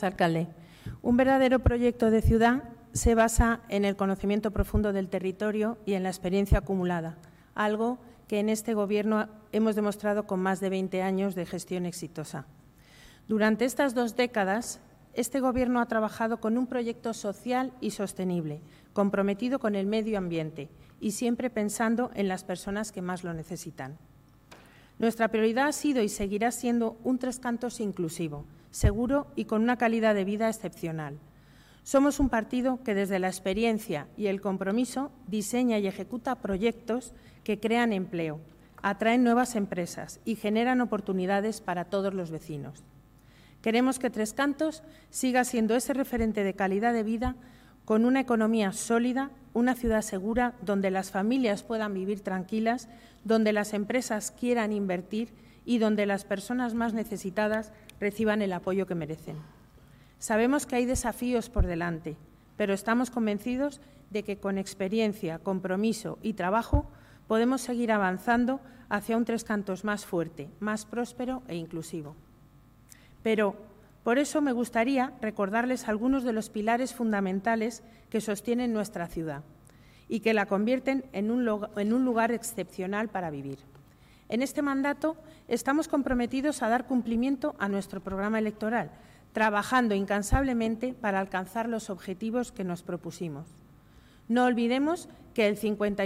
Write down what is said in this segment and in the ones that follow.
Alcalde, un verdadero proyecto de ciudad se basa en el conocimiento profundo del territorio y en la experiencia acumulada, algo que en este Gobierno hemos demostrado con más de 20 años de gestión exitosa. Durante estas 2 décadas, este Gobierno ha trabajado con un proyecto social y sostenible, comprometido con el medio ambiente y siempre pensando en las personas que más lo necesitan. Nuestra prioridad ha sido y seguirá siendo un Tres Cantos inclusivo, seguro y con una calidad de vida excepcional. Somos un partido que desde la experiencia y el compromiso diseña y ejecuta proyectos que crean empleo, atraen nuevas empresas y generan oportunidades para todos los vecinos. Queremos que Tres Cantos siga siendo ese referente de calidad de vida con una economía sólida, una ciudad segura donde las familias puedan vivir tranquilas, donde las empresas quieran invertir y donde las personas más necesitadas reciban el apoyo que merecen. Sabemos que hay desafíos por delante, pero estamos convencidos de que con experiencia, compromiso y trabajo podemos seguir avanzando hacia un Tres Cantos más fuerte, más próspero e inclusivo. Pero por eso me gustaría recordarles algunos de los pilares fundamentales que sostienen nuestra ciudad y que la convierten en un lugar excepcional para vivir. En este mandato estamos comprometidos a dar cumplimiento a nuestro programa electoral, trabajando incansablemente para alcanzar los objetivos que nos propusimos. No olvidemos que el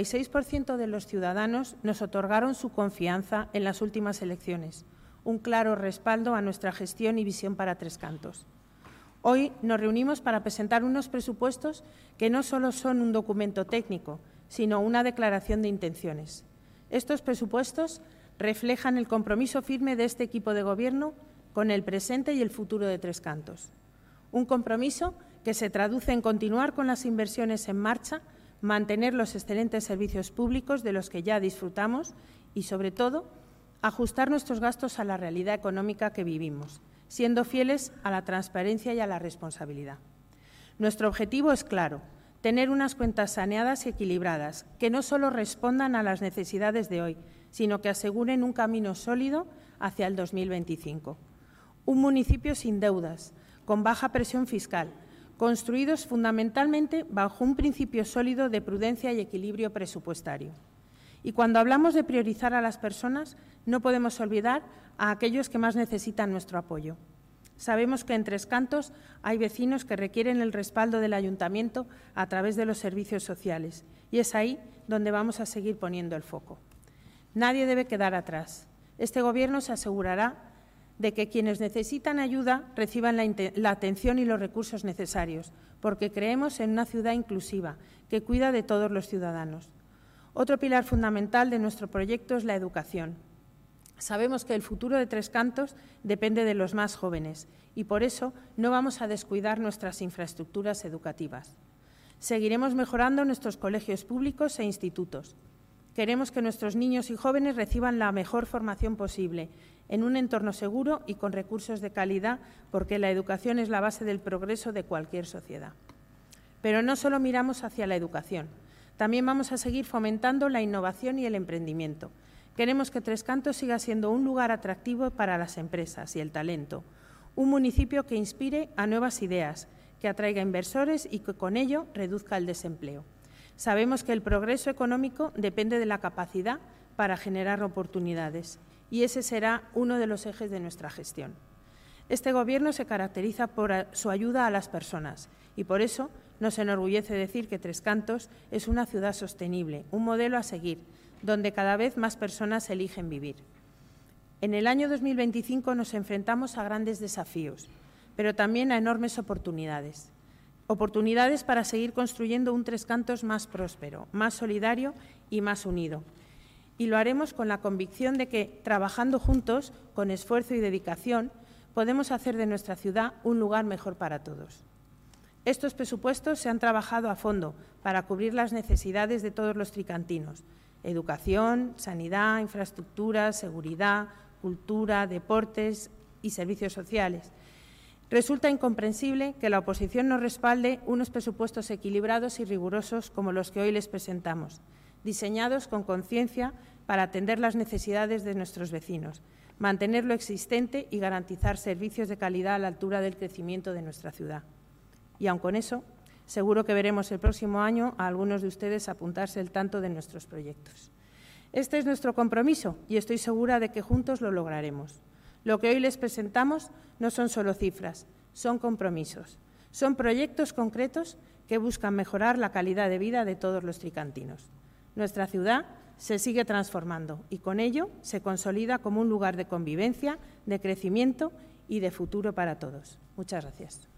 56% de los ciudadanos nos otorgaron su confianza en las últimas elecciones, un claro respaldo a nuestra gestión y visión para Tres Cantos. Hoy nos reunimos para presentar unos presupuestos que no solo son un documento técnico, sino una declaración de intenciones. Estos presupuestos reflejan el compromiso firme de este equipo de Gobierno con el presente y el futuro de Tres Cantos. Un compromiso que se traduce en continuar con las inversiones en marcha, mantener los excelentes servicios públicos de los que ya disfrutamos y, sobre todo, ajustar nuestros gastos a la realidad económica que vivimos, siendo fieles a la transparencia y a la responsabilidad. Nuestro objetivo es claro: tener unas cuentas saneadas y equilibradas, que no solo respondan a las necesidades de hoy, sino que aseguren un camino sólido hacia el 2025. Un municipio sin deudas, con baja presión fiscal, construidos fundamentalmente bajo un principio sólido de prudencia y equilibrio presupuestario. Y cuando hablamos de priorizar a las personas, no podemos olvidar a aquellos que más necesitan nuestro apoyo. Sabemos que en Tres Cantos hay vecinos que requieren el respaldo del Ayuntamiento a través de los servicios sociales, y es ahí donde vamos a seguir poniendo el foco. Nadie debe quedar atrás. Este Gobierno se asegurará de que quienes necesitan ayuda reciban la atención y los recursos necesarios, porque creemos en una ciudad inclusiva que cuida de todos los ciudadanos. Otro pilar fundamental de nuestro proyecto es la educación. Sabemos que el futuro de Tres Cantos depende de los más jóvenes y por eso no vamos a descuidar nuestras infraestructuras educativas. Seguiremos mejorando nuestros colegios públicos e institutos. Queremos que nuestros niños y jóvenes reciban la mejor formación posible, en un entorno seguro y con recursos de calidad, porque la educación es la base del progreso de cualquier sociedad. Pero no solo miramos hacia la educación, también vamos a seguir fomentando la innovación y el emprendimiento. Queremos que Tres Cantos siga siendo un lugar atractivo para las empresas y el talento, un municipio que inspire a nuevas ideas, que atraiga inversores y que con ello reduzca el desempleo. Sabemos que el progreso económico depende de la capacidad para generar oportunidades y ese será uno de los ejes de nuestra gestión. Este Gobierno se caracteriza por su ayuda a las personas y por eso nos enorgullece decir que Tres Cantos es una ciudad sostenible, un modelo a seguir, donde cada vez más personas eligen vivir. En el año 2025 nos enfrentamos a grandes desafíos, pero también a enormes oportunidades. Oportunidades para seguir construyendo un Tres Cantos más próspero, más solidario y más unido. Y lo haremos con la convicción de que, trabajando juntos, con esfuerzo y dedicación, podemos hacer de nuestra ciudad un lugar mejor para todos. Estos presupuestos se han trabajado a fondo para cubrir las necesidades de todos los tricantinos: educación, sanidad, infraestructuras, seguridad, cultura, deportes y servicios sociales. Resulta incomprensible que la oposición no respalde unos presupuestos equilibrados y rigurosos como los que hoy les presentamos, diseñados con conciencia para atender las necesidades de nuestros vecinos, mantener lo existente y garantizar servicios de calidad a la altura del crecimiento de nuestra ciudad. Y aun con eso, seguro que veremos el próximo año a algunos de ustedes apuntarse el tanto de nuestros proyectos. Este es nuestro compromiso y estoy segura de que juntos lo lograremos. Lo que hoy les presentamos no son solo cifras, son compromisos. Son proyectos concretos que buscan mejorar la calidad de vida de todos los tricantinos. Nuestra ciudad se sigue transformando y con ello se consolida como un lugar de convivencia, de crecimiento y de futuro para todos. Muchas gracias.